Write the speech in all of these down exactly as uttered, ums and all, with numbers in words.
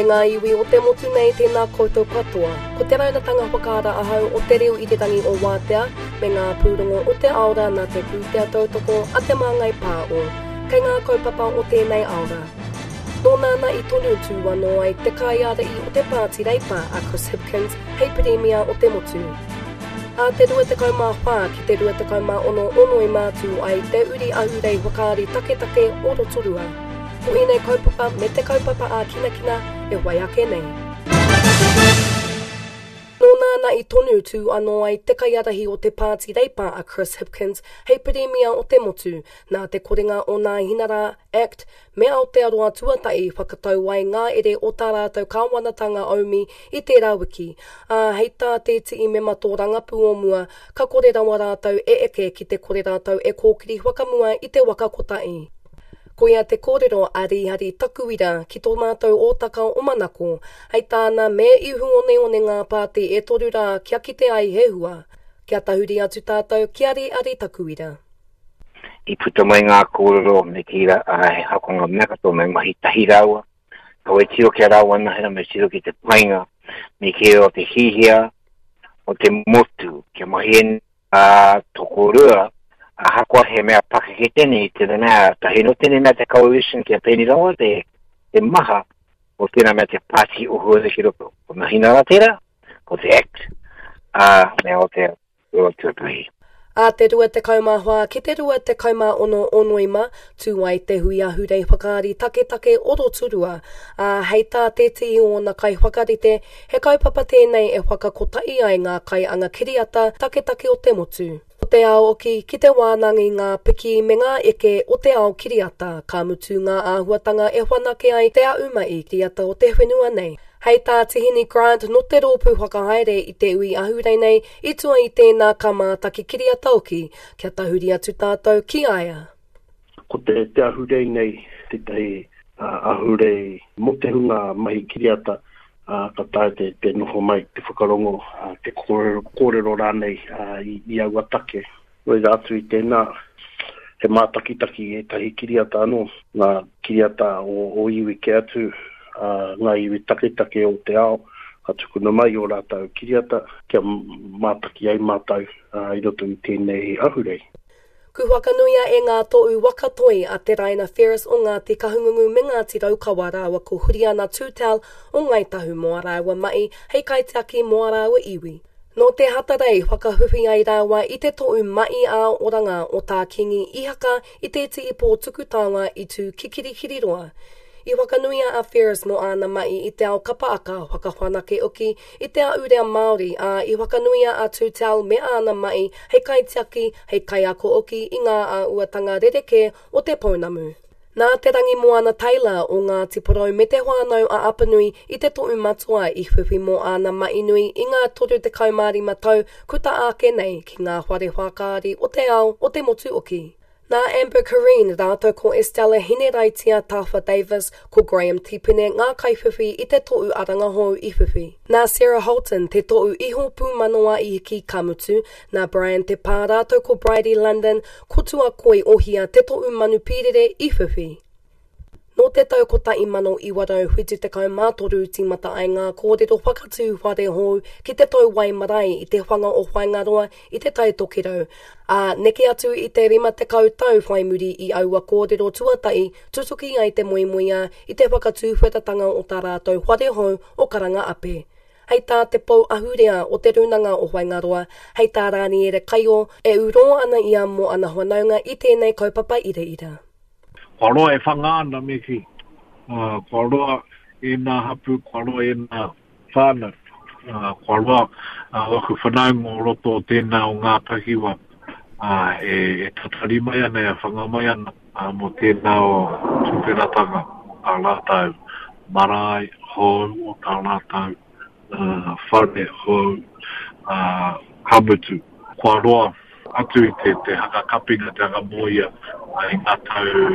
ngā iwi o te motu nei tēnā koutou katoa. Ko te raunatanga whakaara ahau o te reo i te tangi o Wātea, me ngā pūrongo o te aora nā te pūtea tautoko a te māngai pā o, kei ngā kaupapa o tēnei aora. Nō nāna i tonu tū anō ai te kaiara i o te pāti reipa a Chris Hipkins, hei piremia o te motu. A te rua te kaumā whā ki te rua te kaumā ono ono i mātū ai te uri ahurei whakaari take take o rotorua. Ko inei kaupapa me te kaupapa a kina kina e wai ake nei. Nō nāna i tonu tū anō ai te kaiarahi o te pāti reipa a Chris Hipkins, hei piremia o te motu, nā te korenga o ngā Hinara Act, me Aotearoa tuatai whakatau ai ngā ere o tā rātou kāwanatanga aumi i tērā wiki. A hei tā te tii me mato rangapu o mua, ka kore rawa rātou e eke ki te kore rātou e kōkiri wakamua i te waka kotai. Ko ia te kōrero ari-ari takuira ki tō mātou ōtaka o manako, hei tāna me ihu one one ngā pāti e toru rā kia kite ai he hua. Kia tahuri atu tātou ki ari-ari takuira. I puta mai ngā kōrero me tira ai hakonga mekato me mahi tahi raua. Kau e tiro kia raua nahera me tiro ki te painga, me kia o te hihia, o te motu, kia mahi en a tokorua, a hakoa he mea pakeke tene i tēnā mea tahi no tēnā mea te coalition kia pēni rawa te, te maha o tēnā mea te pāti o hua ki roko. Ko na hinara tēra, ko te act, a mea o te o tuatahi. A te rua te kaumāhua, ki te rua te kaumā ono onoima, tū ai te hui ahurei whakaari take take o roturua. A hei tā te tii o na kai whakarite, he kaupapa tēnei e whakakotai ai ngā kai anga kiriata take take o te motu. O te ao oki, ki te wānangi ngā piki me ngā eke o te ao kiriata, ka mutu ngā āhuatanga e whanake ai te a umai kiriata o te whenua nei. Hei tā tihini Grant no te rōpū whakahaere i te ui ahurei nei, i tua i tēnā ka mātaki kiriata oki, kia tahuri atu tātou ki aia. Ko te, te ahurei nei, te tei uh, ahurei mo te hunga mahi kiriata, Uh, ka tae te, te noho mai, te whakarongo, uh, te kōrero, kōrero rānei uh, i, i aua take. Roi atu i tēnā, he mātakitaki e tahi kiriata anō, ngā kiriata o, o iwi ke atu, uh, ngā iwi take take o te ao, ka tukuna mai o rātau kiriata, kia mātaki ai mātau uh, i roto i tēnei ahurei. Ku whakanuia e ngā tōu wakatoi a te Raina Ferris o ngā te kahungungu me ngā te raukawa rāua ko Huriana Tūtal o ngai tahu moa rāua mai hei kaitiaki moa rāua iwi. No te hatarei whakahuhi ai rāua i te tōu mai a oranga o tā kingi ihaka i te te ipo tukutawa i tū kikirihiriroa. I whakanuia a Ferris mo ana mai i te ao kapaaka whakawhanake oki i te a urea Māori a i whakanuia a Tūtal me ana mai hei kaitiaki hei kaiako oki i ngā a uatanga rereke o te pounamu. Nā te rangi moana Taylor o ngā tiporau me te whānau a Apanui i te tōu matua i whiwhi mo ana mai nui i ngā toru te kaumāri matau kuta ake nei ki ngā whare whakaari o te ao o te motu oki. Nā Amber Corrine rātou ko Estella Hineraitia Tafa Davis ko Graham Tipune ngā kaiwhiwhi i te tōu arangahou i whiwhi. Nā Sarah Holton te tōu iho pūmanoa i hiki kamutu, nā Brian te pā rātou ko Bridie London ko tua koi ohia te tōu manu pīrere i whiwhi. No te tau ko tai mano i warau huitu te kau mātoru tīmata ai ngā kōrero whakatū whare hou ki te tau wai marae i te whanga o whaingaroa i te tai tokirau. A neke atu i te rima te kau tau whaimuri i aua kōrero tuatai tutuki ai te moemoea i te whakatū whetatanga o tā rātou whare hou o karanga ape. Hei tā te pou ahurea o te runanga o Waingaroa, hei tā rāni ere kaio e uroa ana ia mo ana whanaunga i tēnei kaupapa ira ira. Koroa e whangaana meki, uh, koroa e nā hapu, koroa e nā whāna, uh, koroa uh, waku whanaunga o roto o tēnā o ngā pahiwa, uh, e, e tatari mai ana, e whanga mai ana, uh, mo tēnā o tūperatanga, a rātau marae, hou, o tā rātau, uh, whare, hou, uh, kamutu, koroa, atu i te, te haka kapinga te haka moia ai ngā tau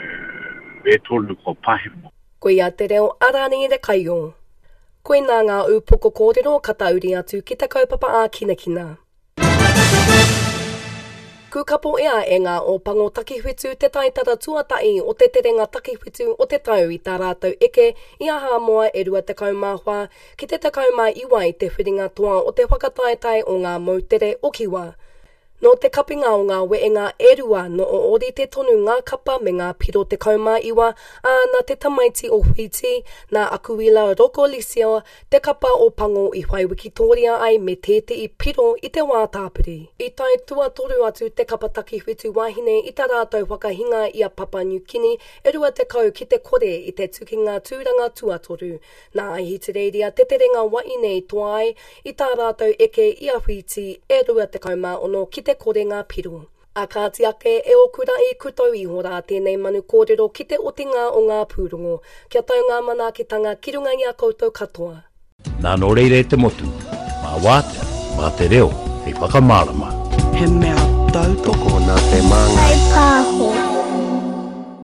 e tolu ko pahimo. Koe ia te reo arani e re kaio. Koe nā ngā upoko kōrero katauri atu ki te kaupapa a kina kina. Kukapo ea e ngā o pango takiwhitu te taitara tuatai o te terenga takiwhitu o te tau i tā rātou eke i aha moa e rua te kaumāhua ki te te kaumā iwa i te whiringa toa o te whakataetai o ngā mautere o kiwa. No te kapinga o ngā weenga e rua no o ori te tonu ngā kapa me ngā piro te kaumā iwa a na te tamaiti o whiti na akuila roko lisio te kapa o pango i whai Wikitoria ai me te te i piro i te wā tāpiri. I tai tua toru atu te kapa takiwhitu wahine i tā rātou whakahinga i a Papua New Guinea e rua te kau ki te kore i te tukinga tūranga tuatoru. Nā ahi te reiria te terenga wai nei toai i tā rātou eke i a whiti e rua te kaumā ono ki te kore ngā piro. A kāti ake e o kura i kutau iho rā tēnei manu kōrero ki te otinga o ngā pūrongo. Kia tau ngā manaakitanga ki runga i a koutou katoa. Nā no reire te motu, mā wātea, mā te reo, hei whakamārama. He mea tau toko nā te manga. Hei pāho.